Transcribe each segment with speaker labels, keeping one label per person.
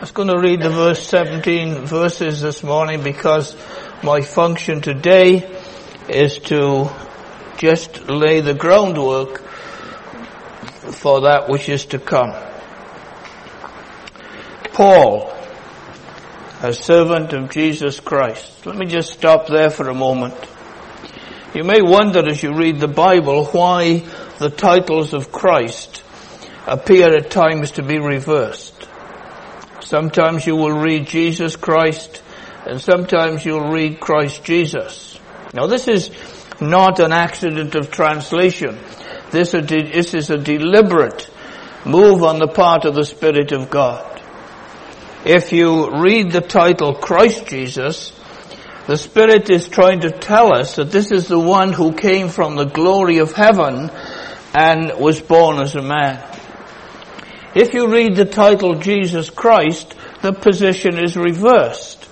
Speaker 1: I was going to read the verse 17 verses this morning because my function today is to just lay the groundwork for that which is to come. Paul, a servant of Jesus Christ. Let me just stop there for a moment. You may wonder as you read the Bible why the titles of Christ appear at times to be reversed. Sometimes you will read Jesus Christ, and sometimes you'll read Christ Jesus. Now this is not an accident of translation. This is a deliberate move on the part of the Spirit of God. If you read the title Christ Jesus, the Spirit is trying to tell us that this is the one who came from the glory of heaven and was born as a man. If you read the title Jesus Christ, the position is reversed.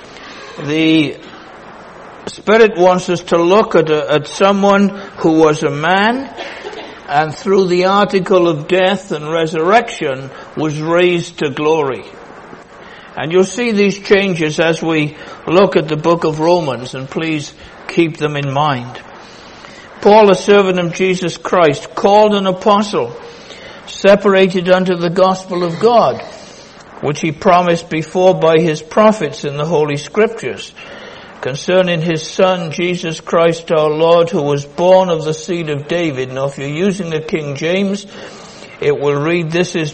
Speaker 1: The Spirit wants us to look at someone who was a man and through the article of death and resurrection was raised to glory. And you'll see these changes as we look at the book of Romans, and please keep them in mind. Paul, a servant of Jesus Christ, called an apostle, separated unto the gospel of God, which he promised before by his prophets in the Holy Scriptures, concerning his Son, Jesus Christ our Lord, who was born of the seed of David. Now if you're using the King James, it will read,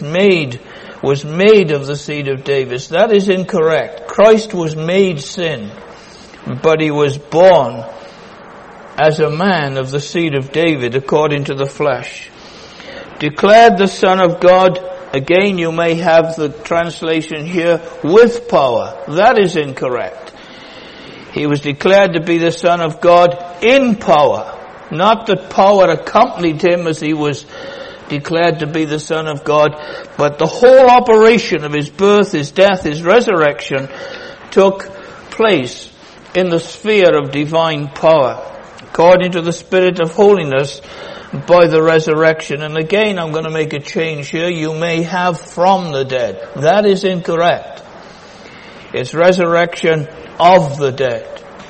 Speaker 1: was made of the seed of David. That is incorrect. Christ was made sin, but he was born as a man of the seed of David according to the flesh. Declared the Son of God. Again, you may have the translation here, with power. That is incorrect. He was declared to be the Son of God in power. Not that power accompanied him as he was declared to be the Son of God, but the whole operation of his birth, his death, his resurrection took place in the sphere of divine power, according to the Spirit of holiness, by the resurrection. And again, I'm going to make a change here. You may have from the dead. That is incorrect. It's resurrection of the dead.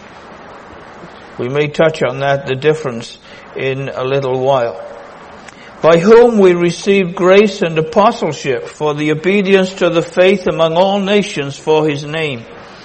Speaker 1: We may touch on that, the difference, in a little while. By whom we received grace and apostleship for the obedience to the faith among all nations for his name,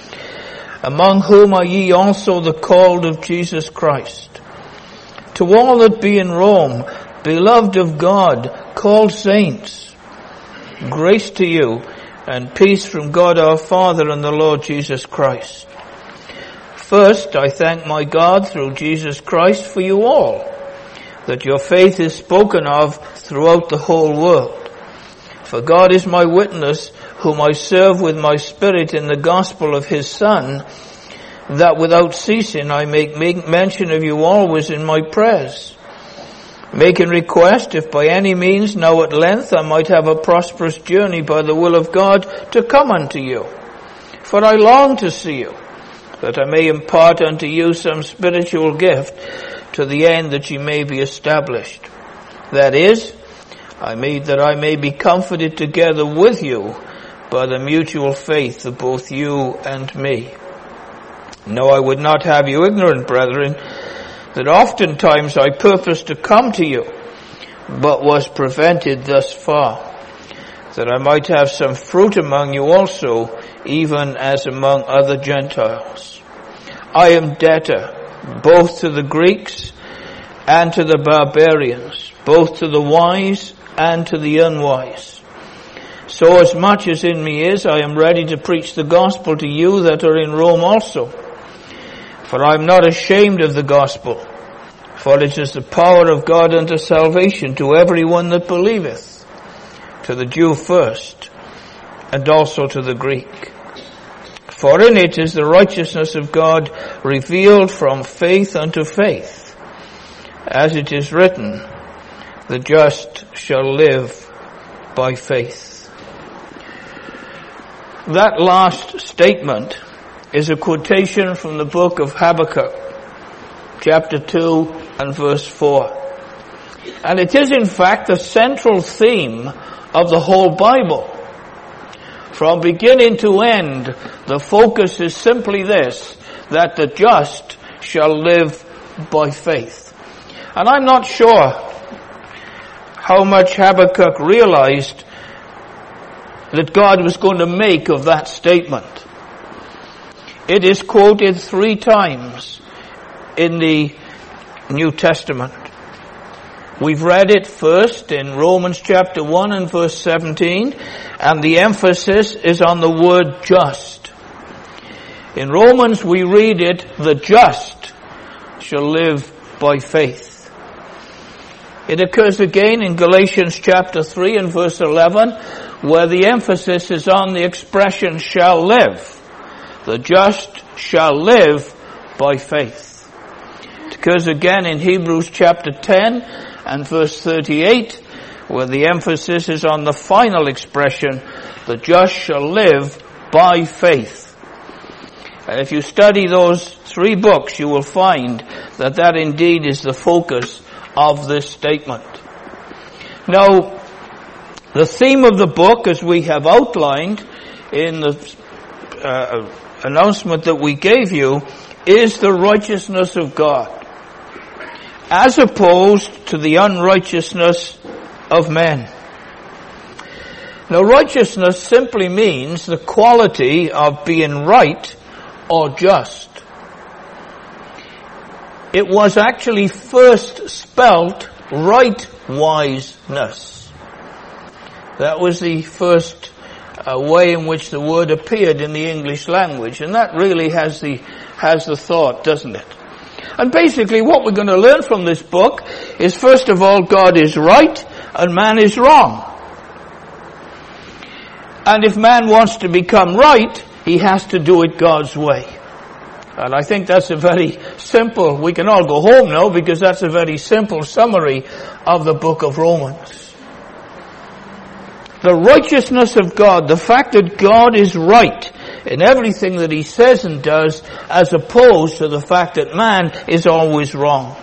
Speaker 1: among whom are ye also the called of Jesus Christ. To all that be in Rome, beloved of God, called saints, grace to you and peace from God our Father and the Lord Jesus Christ. First, I thank my God through Jesus Christ for you all, that your faith is spoken of throughout the whole world. For God is my witness, whom I serve with my spirit in the gospel of his Son, that without ceasing I make mention of you always in my prayers, making request, if by any means now at length I might have a prosperous journey by the will of God to come unto you. For I long to see you, that I may impart unto you some spiritual gift, to the end that ye may be established. That is, that I may be comforted together with you by the mutual faith of both you and me. No, I would not have you ignorant, brethren, that oftentimes I purposed to come to you, but was prevented thus far, that I might have some fruit among you also, even as among other Gentiles. I am debtor both to the Greeks and to the barbarians, both to the wise and to the unwise. So as much as in me is, I am ready to preach the gospel to you that are in Rome also. For I am not ashamed of the gospel, for it is the power of God unto salvation to everyone that believeth, to the Jew first, and also to the Greek. For in it is the righteousness of God revealed from faith unto faith, as it is written, the just shall live by faith. That last statement is a quotation from the book of Habakkuk, chapter 2 and verse 4. And it is in fact the central theme of the whole Bible. From beginning to end, the focus is simply this, that the just shall live by faith. And I'm not sure how much Habakkuk realized that God was going to make of that statement. It is quoted 3 times in the New Testament. We've read it first in Romans chapter 1 and verse 17, and the emphasis is on the word just. In Romans we read it, the just shall live by faith. It occurs again in Galatians chapter 3 and verse 11, where the emphasis is on the expression shall live. The just shall live by faith. It occurs again in Hebrews chapter 10 and verse 38, where the emphasis is on the final expression, the just shall live by faith. And if you study those 3 books, you will find that that indeed is the focus of this statement. Now, the theme of the book, as we have outlined in the announcement that we gave you, is the righteousness of God, as opposed to the unrighteousness of men. Now, righteousness simply means the quality of being right or just. It was actually first spelt right-wiseness. That was the first way in which the word appeared in the English language, and that really has the thought, doesn't it? And basically what we're going to learn from this book is, first of all, God is right and man is wrong. And if man wants to become right, he has to do it God's way. And I think that's a very simple, we can all go home now because that's a very simple summary of the book of Romans. The righteousness of God, the fact that God is right in everything that he says and does, as opposed to the fact that man is always wrong.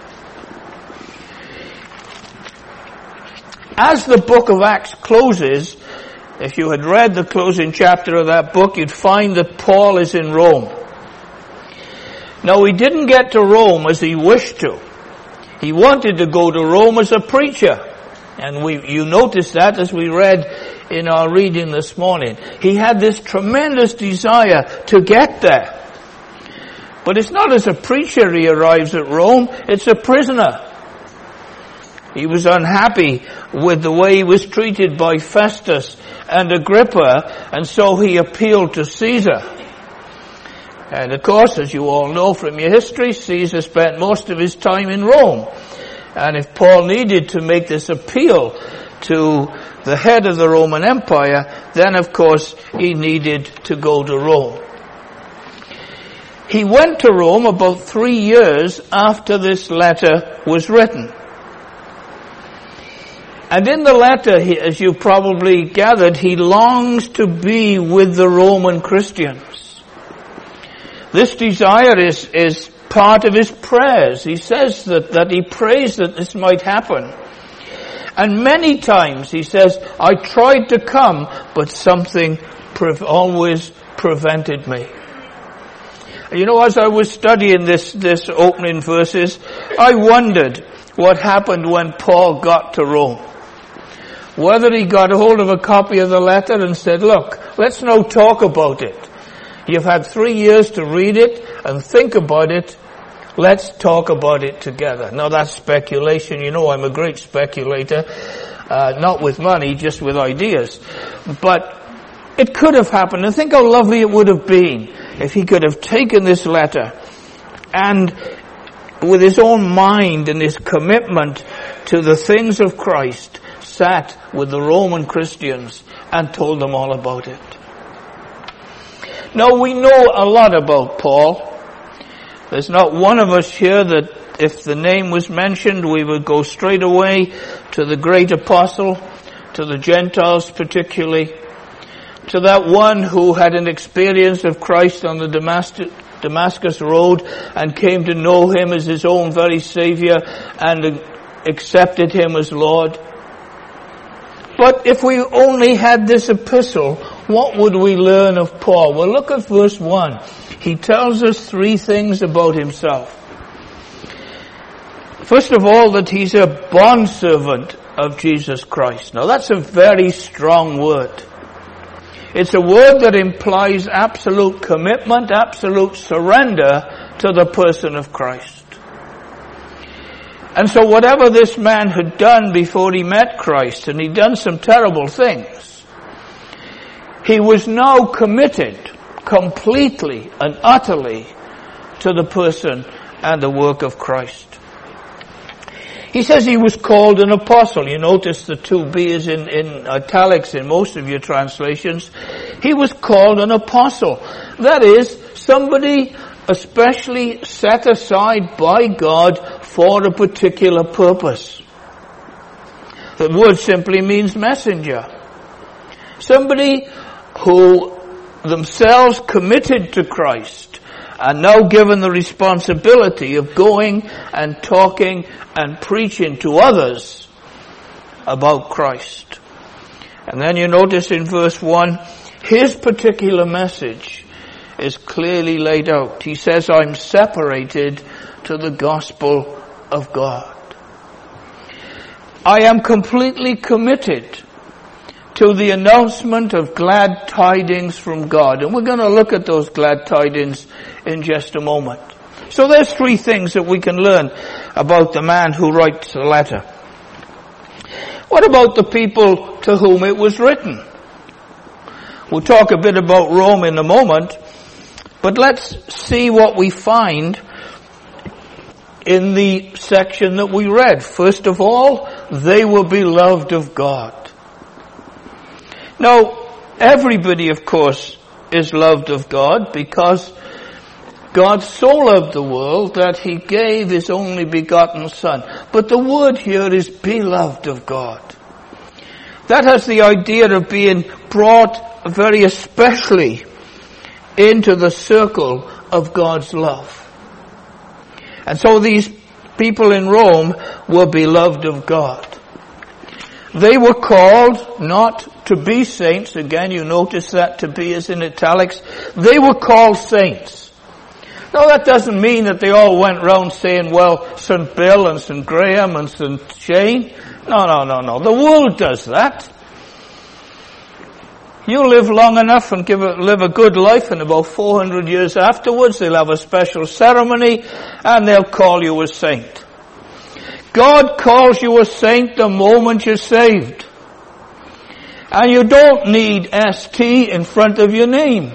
Speaker 1: As the book of Acts closes, if you had read the closing chapter of that book, you'd find that Paul is in Rome. Now, he didn't get to Rome as he wished to. He wanted to go to Rome as a preacher. And you notice that as we read in our reading this morning. He had this tremendous desire to get there. But it's not as a preacher he arrives at Rome, it's a prisoner. He was unhappy with the way he was treated by Festus and Agrippa, and so he appealed to Caesar. And of course, as you all know from your history, Caesar spent most of his time in Rome. And if Paul needed to make this appeal to the head of the Roman Empire, then of course he needed to go to Rome. He went to Rome about 3 years after this letter was written. And in the letter, as you probably gathered, he longs to be with the Roman Christians. This desire is part of his prayers. He says that he prays that this might happen. And many times he says, I tried to come, but something always prevented me. You know, as I was studying this opening verses, I wondered what happened when Paul got to Rome. Whether he got a hold of a copy of the letter and said, look, let's now talk about it. You've had 3 years to read it and think about it. Let's talk about it together. Now that's speculation. You know I'm a great speculator. Not with money, just with ideas. But it could have happened. And think how lovely it would have been if he could have taken this letter and with his own mind and his commitment to the things of Christ, sat with the Roman Christians and told them all about it. Now we know a lot about Paul. There's not one of us here that if the name was mentioned, we would go straight away to the great apostle, to the Gentiles particularly, to that one who had an experience of Christ on the Damascus road and came to know him as his own very Savior and accepted him as Lord. But if we only had this epistle, What would we learn of Paul? Well, look at verse 1. He tells us three things about himself. First of all, that he's a bondservant of Jesus Christ. Now, that's a very strong word. It's a word that implies absolute commitment, absolute surrender to the person of Christ. And so whatever this man had done before he met Christ, and he'd done some terrible things, he was now committed completely and utterly to the person and the work of Christ. He says he was called an apostle. You notice the two B's in italics in most of your translations. He was called an apostle. That is, somebody especially set aside by God for a particular purpose. The word simply means messenger. Somebody who themselves committed to Christ and now given the responsibility of going and talking and preaching to others about Christ. And then you notice in verse 1, his particular message is clearly laid out. He says, I'm separated to the gospel of God. I am completely committed to the announcement of glad tidings from God. And we're going to look at those glad tidings in just a moment. So there's three things that we can learn about the man who writes the letter. What about the people to whom it was written? We'll talk a bit about Rome in a moment, but let's see what we find in the section that we read. First of all, they were beloved of God. Now, everybody, of course, is loved of God because God so loved the world that he gave his only begotten Son. But the word here is beloved of God. That has the idea of being brought very especially into the circle of God's love. And so these people in Rome were beloved of God. They were called not to be saints. Again, you notice that to be is in italics. They were called saints. Now, that doesn't mean that they all went round saying, well, St. Bill and St. Graham and St. Shane. No. The world does that. You live long enough and live a good life, and about 400 years afterwards, they'll have a special ceremony and they'll call you a saint. God calls you a saint the moment you're saved. And you don't need ST in front of your name.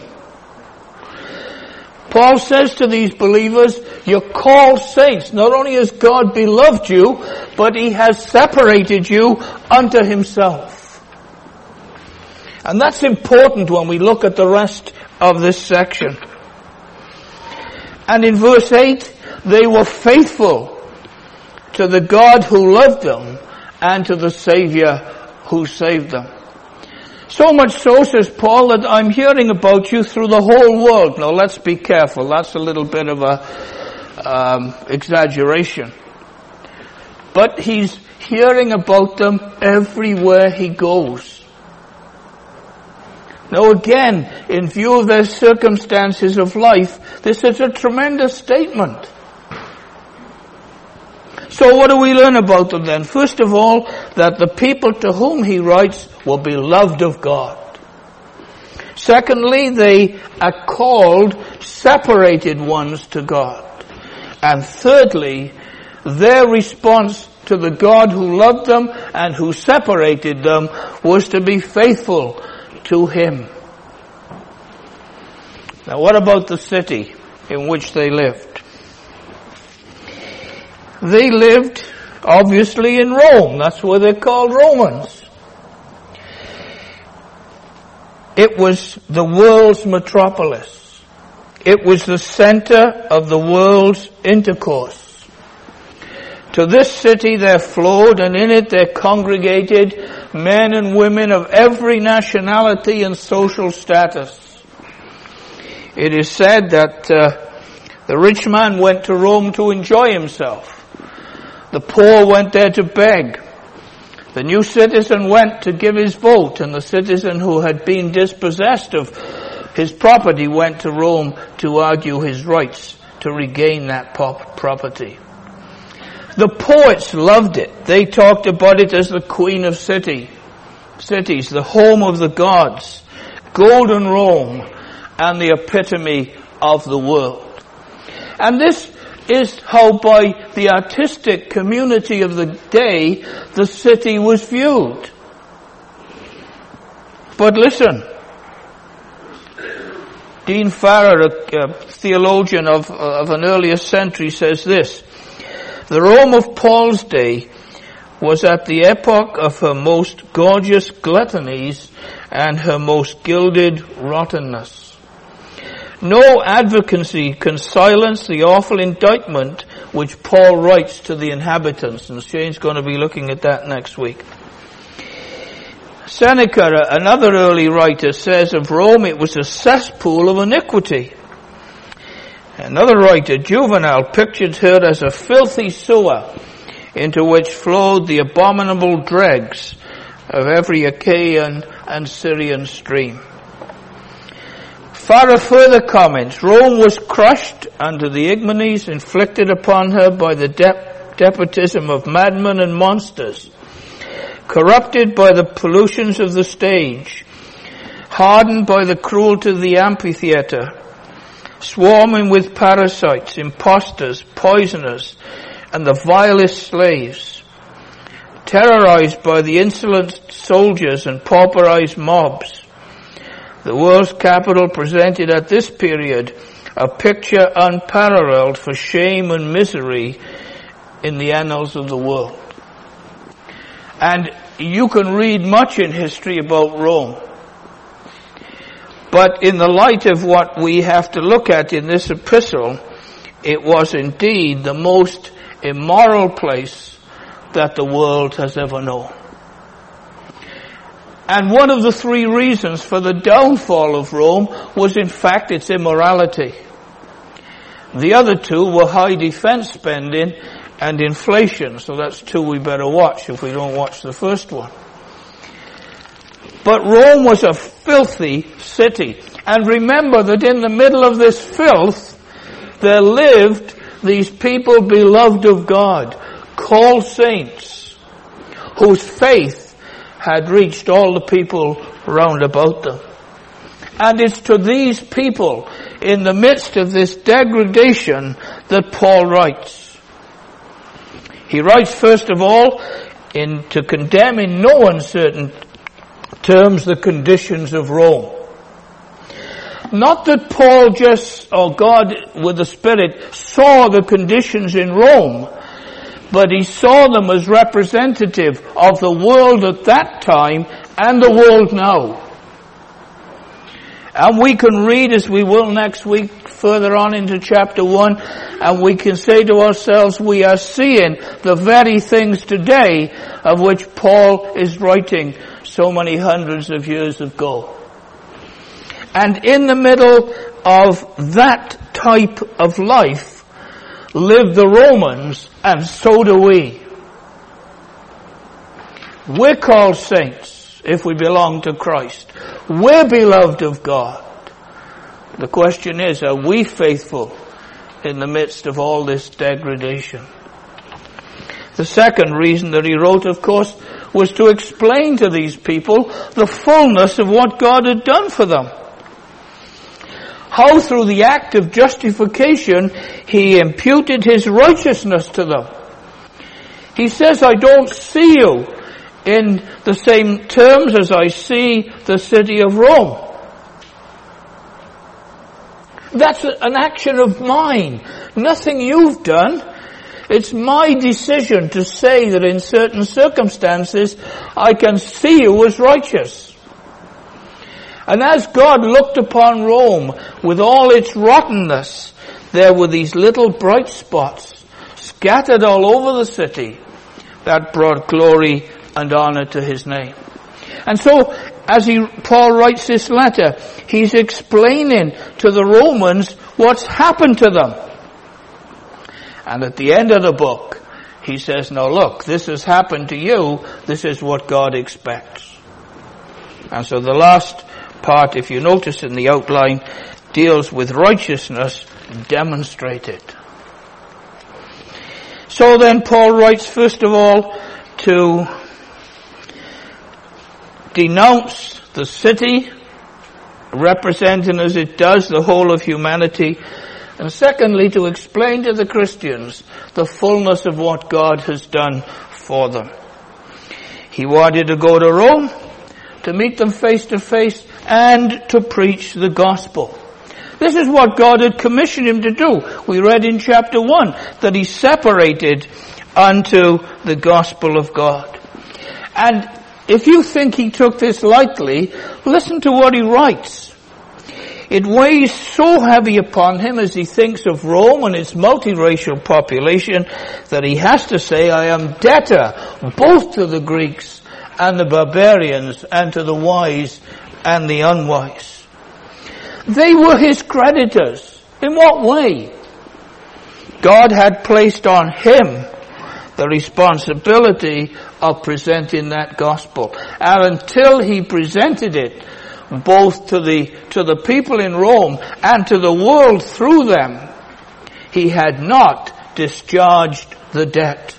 Speaker 1: Paul says to these believers, you're called saints. Not only has God beloved you, but he has separated you unto himself. And that's important when we look at the rest of this section. And in verse 8, they were faithful to the God who loved them and to the Savior who saved them. So much so, says Paul, that I'm hearing about you through the whole world. Now let's be careful. That's a little bit of a exaggeration. But he's hearing about them everywhere he goes. Now again, in view of their circumstances of life, this is a tremendous statement. So what do we learn about them then? First of all, that the people to whom he writes were beloved of God. Secondly, they are called separated ones to God. And thirdly, their response to the God who loved them and who separated them was to be faithful to him. Now what about the city in which they lived? They lived, obviously, in Rome. That's why they're called Romans. It was the world's metropolis. It was the center of the world's intercourse. To this city there flowed, and in it there congregated men and women of every nationality and social status. It is said that the rich man went to Rome to enjoy himself. The poor went there to beg. The new citizen went to give his vote, and the citizen who had been dispossessed of his property went to Rome to argue his rights to regain that property. The poets loved it. They talked about it as the queen of cities, the home of the gods, golden Rome, and the epitome of the world. And this is how by the artistic community of the day the city was viewed. But listen, Dean Farrar, a theologian of an earlier century, says this: the Rome of Paul's day was at the epoch of her most gorgeous gluttonies and her most gilded rottenness. No advocacy can silence the awful indictment which Paul writes to the inhabitants, and Shane's going to be looking at that next week. Seneca, another early writer, says of Rome it was a cesspool of iniquity. Another writer, Juvenal, pictured her as a filthy sewer into which flowed the abominable dregs of every Achaean and Syrian stream. Farrar further comments, Rome was crushed under the ignominies inflicted upon her by the despotism of madmen and monsters, corrupted by the pollutions of the stage, hardened by the cruelty of the amphitheatre, swarming with parasites, impostors, poisoners, and the vilest slaves, terrorized by the insolent soldiers and pauperized mobs. The world's capital presented at this period a picture unparalleled for shame and misery in the annals of the world. And you can read much in history about Rome. But in the light of what we have to look at in this epistle, it was indeed the most immoral place that the world has ever known. And one of the three reasons for the downfall of Rome was in fact its immorality. The other two were high defense spending and inflation, so that's two we better watch if we don't watch the first one. But Rome was a filthy city. And remember that in the middle of this filth, there lived these people beloved of God, called saints, whose faith had reached all the people round about them. And it's to these people, in the midst of this degradation, that Paul writes. He writes, first of all, to condemn in no uncertain terms the conditions of Rome. Not that Paul or God with the Spirit saw the conditions in Rome, but he saw them as representative of the world at that time and the world now. And we can read, as we will next week, further on into chapter 1, and we can say to ourselves, we are seeing the very things today of which Paul is writing so many hundreds of years ago. And in the middle of that type of life lived the Romans, and so do we. We're called saints if we belong to Christ. We're beloved of God. The question is, are we faithful in the midst of all this degradation? The second reason that he wrote, of course, was to explain to these people the fullness of what God had done for them. How through the act of justification he imputed his righteousness to them. He says, I don't see you in the same terms as I see the city of Rome. That's an action of mine. Nothing you've done. It's my decision to say that in certain circumstances I can see you as righteous. And as God looked upon Rome with all its rottenness, there were these little bright spots scattered all over the city that brought glory and honor to his name. And so, as Paul writes this letter, he's explaining to the Romans what's happened to them. And at the end of the book, he says, now look, this has happened to you. This is what God expects. And so the last part, if you notice in the outline, deals with righteousness demonstrated. So then Paul writes, first of all, to denounce the city, representing as it does the whole of humanity, and secondly, to explain to the Christians the fullness of what God has done for them. He wanted to go to Rome, to meet them face to face, and to preach the gospel. This is what God had commissioned him to do. We read in chapter 1 that he separated unto the gospel of God. And if you think he took this lightly, listen to what he writes. It weighs so heavy upon him as he thinks of Rome and its multiracial population that he has to say, I am debtor both to the Greeks and the barbarians and to the wise and the unwise. They were his creditors. In what way? God had placed on him the responsibility of presenting that gospel. And until he presented it both to the people in Rome and to the world through them, he had not discharged the debt.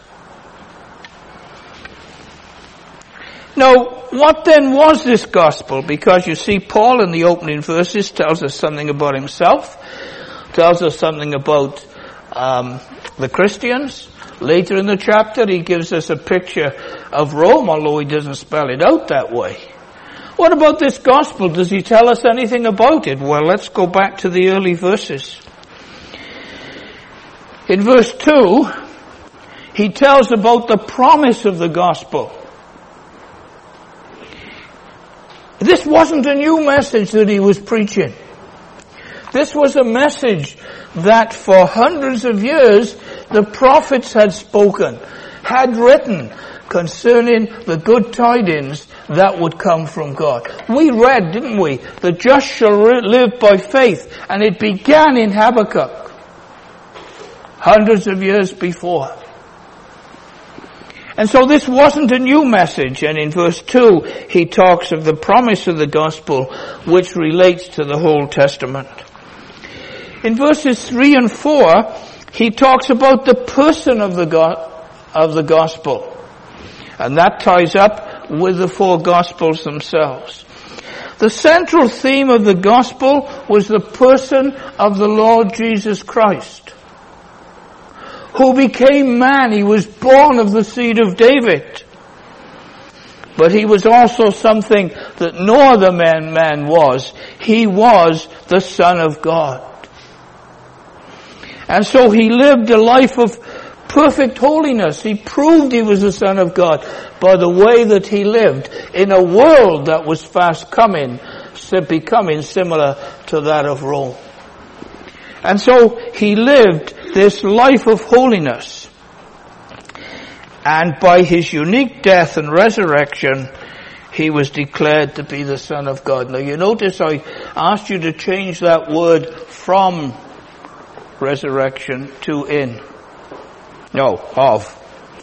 Speaker 1: Now, what then was this gospel? Because you see, Paul in the opening verses tells us something about himself, tells us something about the Christians. Later in the chapter, he gives us a picture of Rome, although he doesn't spell it out that way. What about this gospel? Does he tell us anything about it? Well, let's go back to the early verses. In verse 2, he tells about the promise of the gospel. This wasn't a new message that he was preaching. This was a message that for hundreds of years the prophets had spoken, had written concerning the good tidings that would come from God. We read, didn't we? The just shall live by faith. And it began in Habakkuk, hundreds of years before. And so this wasn't a new message. And in verse 2, he talks of the promise of the gospel, which relates to the whole Testament. In verses 3 and 4, he talks about the person of the gospel. And that ties up with the four gospels themselves. The central theme of the gospel was the person of the Lord Jesus Christ, who became man. He was born of the seed of David. But he was also something that no other man was. He was the Son of God. And so he lived a life of perfect holiness. He proved he was the Son of God by the way that he lived in a world that was fast becoming similar to that of Rome. And so he lived this life of holiness. And by his unique death and resurrection, he was declared to be the Son of God. Now you notice I asked you to change that word from resurrection to in. No, of.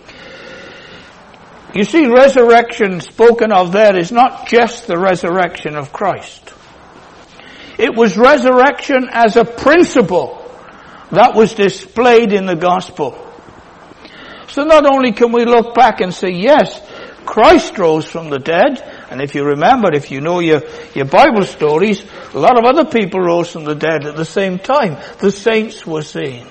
Speaker 1: You see, resurrection spoken of there is not just the resurrection of Christ. It was resurrection as a principle that was displayed in the gospel. So not only can we look back and say, yes, Christ rose from the dead, and if you remember, if you know your Bible stories, a lot of other people rose from the dead at the same time. The saints were saved.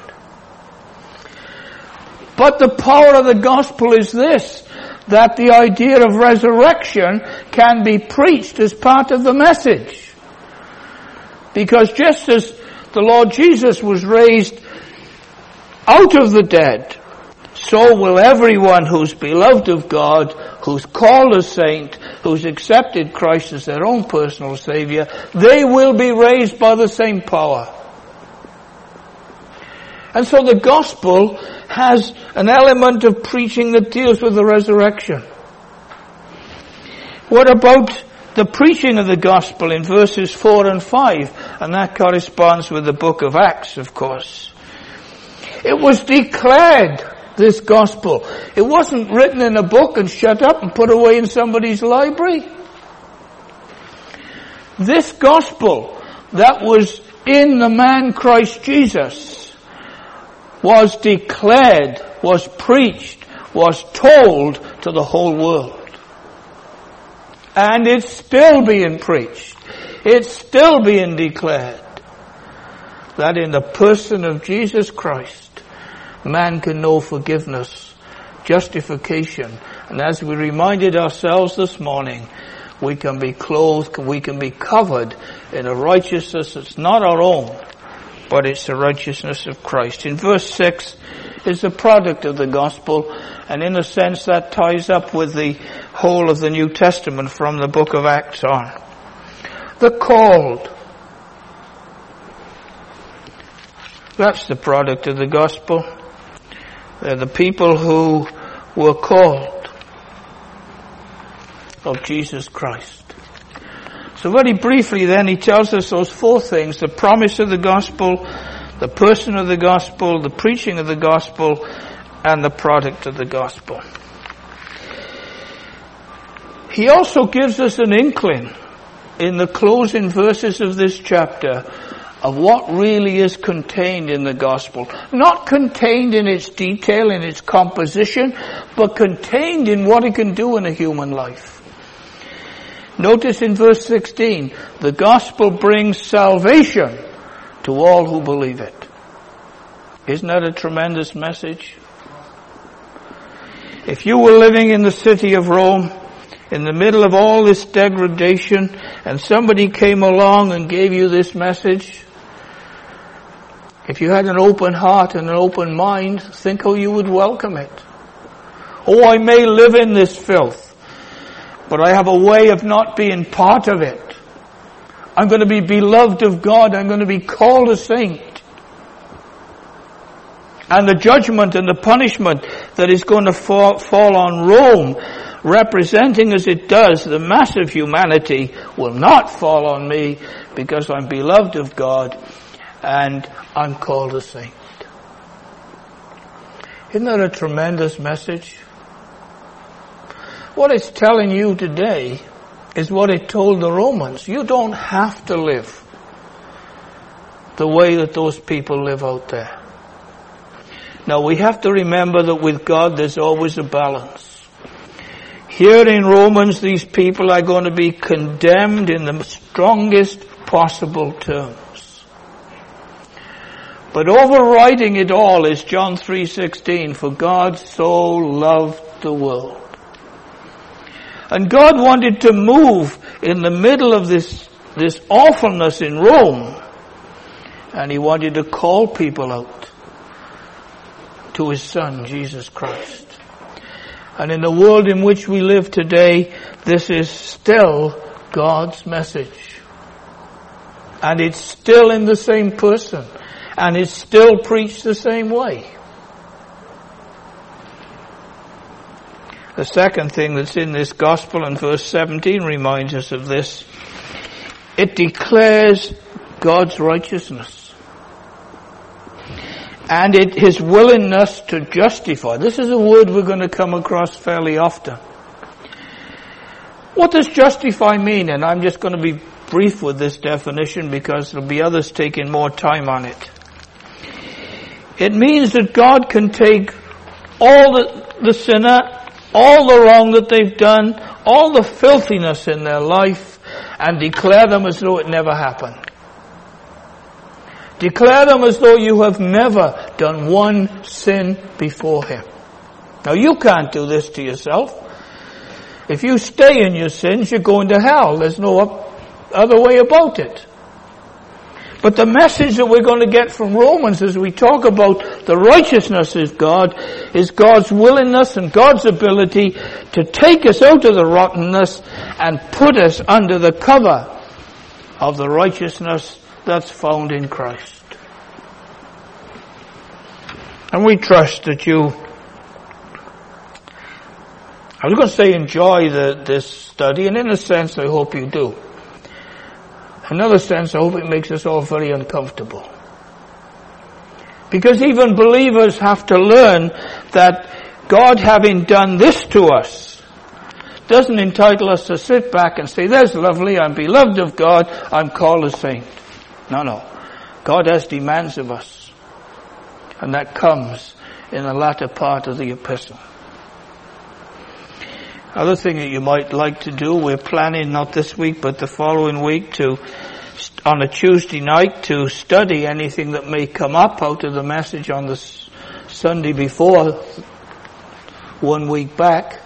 Speaker 1: But the power of the gospel is this, that the idea of resurrection can be preached as part of the message. Because just as the Lord Jesus was raised out of the dead, so will everyone who's beloved of God, who's called a saint, who's accepted Christ as their own personal Savior, they will be raised by the same power. And so the gospel has an element of preaching that deals with the resurrection. What about the preaching of the gospel in verses 4 and 5? And that corresponds with the book of Acts, of course. It was declared This gospel. It wasn't written in a book and shut up and put away in somebody's library. This gospel that was in the man Christ Jesus was declared, was preached, was told to the whole world. And it's still being preached. It's still being declared that in the person of Jesus Christ, man can know forgiveness, justification. And as we reminded ourselves this morning, we can be clothed, we can be covered in a righteousness that's not our own, but it's the righteousness of Christ. In verse 6 is the product of the gospel, and in a sense that ties up with the whole of the New Testament from the book of Acts on. The called. That's the product of the gospel. They're the people who were called of Jesus Christ. So very briefly then, he tells us those four things: the promise of the gospel, the person of the gospel, the preaching of the gospel, and the product of the gospel. He also gives us an inkling in the closing verses of this chapter of what really is contained in the gospel. Not contained in its detail, in its composition, but contained in what it can do in a human life. Notice in verse 16, the gospel brings salvation to all who believe it. Isn't that a tremendous message? If you were living in the city of Rome, in the middle of all this degradation, and somebody came along and gave you this message, if you had an open heart and an open mind, think how you would welcome it. Oh, I may live in this filth, but I have a way of not being part of it. I'm going to be beloved of God. I'm going to be called a saint. And the judgment and the punishment that is going to fall on Rome, representing as it does the mass of humanity, will not fall on me, because I'm beloved of God and I'm called a saint. Isn't that a tremendous message? What it's telling you today is what it told the Romans. You don't have to live the way that those people live out there. Now we have to remember that with God there's always a balance. Here in Romans, these people are going to be condemned in the strongest possible terms. But overriding it all is John 3:16, for God so loved the world. And God wanted to move in the middle of this awfulness in Rome, and he wanted to call people out to his Son, Jesus Christ. And in the world in which we live today, this is still God's message. And it's still in the same person. And it's still preached the same way. The second thing that's in this gospel, in verse 17, reminds us of this. It declares God's righteousness. And his willingness to justify. This is a word we're going to come across fairly often. What does justify mean? And I'm just going to be brief with this definition because there'll be others taking more time on it. It means that God can take all the sinner, all the wrong that they've done, all the filthiness in their life, and declare them as though it never happened. Declare them as though you have never done one sin before him. Now you can't do this to yourself. If you stay in your sins, you're going to hell. There's no other way about it. But the message that we're going to get from Romans as we talk about the righteousness of God is God's willingness and God's ability to take us out of the rottenness and put us under the cover of the righteousness that's found in Christ. And we trust that you, I was going to say enjoy this study, and in a sense I hope you do. In another sense, I hope it makes us all very uncomfortable. Because even believers have to learn that God, having done this to us, doesn't entitle us to sit back and say, "That's lovely, I'm beloved of God, I'm called a saint." No. God has demands of us. And that comes in the latter part of the epistle. Other thing that you might like to do, we're planning not this week but the following week to, on a Tuesday night, to study anything that may come up out of the message on the Sunday before, 1 week back.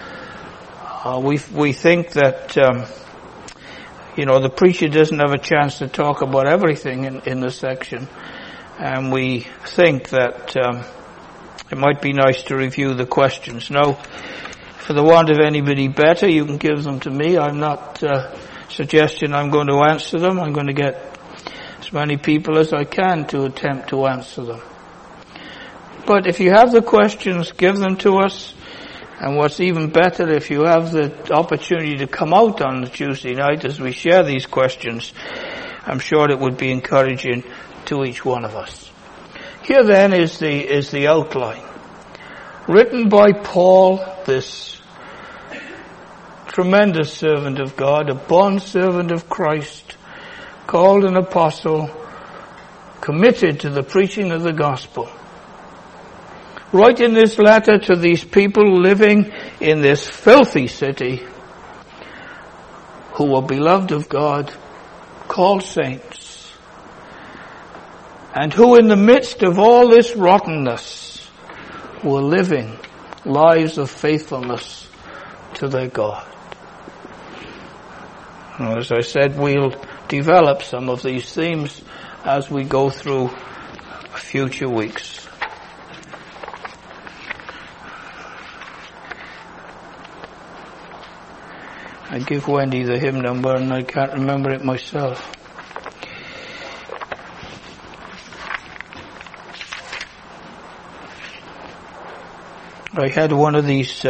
Speaker 1: We think that, the preacher doesn't have a chance to talk about everything in the section. And we think that it might be nice to review the questions. Now, for the want of anybody better, you can give them to me. I'm not suggesting I'm going to answer them. I'm going to get as many people as I can to attempt to answer them. But if you have the questions, give them to us. And what's even better, if you have the opportunity to come out on the Tuesday night as we share these questions, I'm sure it would be encouraging to each one of us. Here then is the outline. Written by Paul, this tremendous servant of God, a bond servant of Christ, called an apostle, committed to the preaching of the gospel. Writing this letter to these people living in this filthy city who were beloved of God, called saints, and who in the midst of all this rottenness were living lives of faithfulness to their God. And as I said, we'll develop some of these themes as we go through future weeks. I give Wendy the hymn number and I can't remember it myself. I had one of these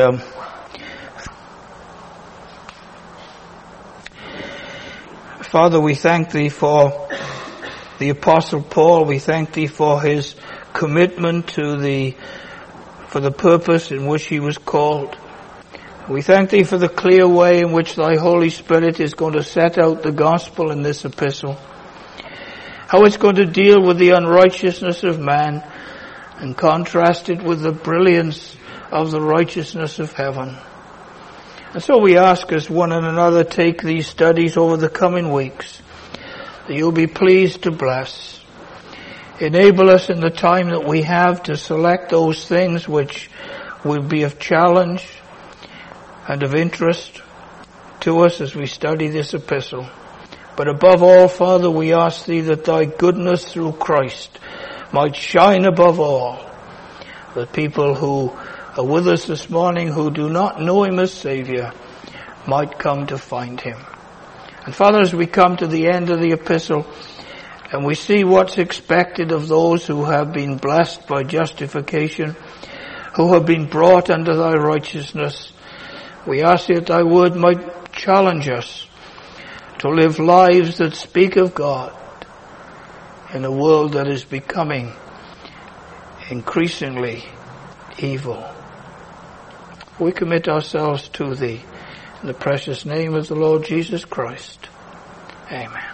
Speaker 1: Father, we thank Thee for the Apostle Paul. We thank Thee for his commitment for the purpose in which he was called. We thank Thee for the clear way in which Thy Holy Spirit is going to set out the gospel in this epistle. How it's going to deal with the unrighteousness of man and contrast it with the brilliance of the righteousness of heaven. And so we ask as one and another take these studies over the coming weeks, that You'll be pleased to bless. Enable us in the time that we have to select those things which will be of challenge and of interest to us as we study this epistle. But above all, Father, we ask Thee that Thy goodness through Christ might shine above all, that people who are with us this morning who do not know Him as Saviour might come to find Him. And Father, as we come to the end of the epistle and we see what's expected of those who have been blessed by justification, who have been brought under Thy righteousness, we ask that Thy word might challenge us to live lives that speak of God in a world that is becoming increasingly evil. We commit ourselves to Thee in the precious name of the Lord Jesus Christ. Amen.